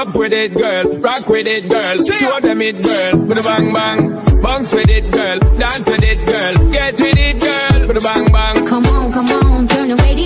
Up with it, girl. Rock with it, girl. Show them it, girl. With a bang bang. Bounce with it, girl. Dance with it, girl. Get with it, girl. With a bang bang. Come on, turn the radio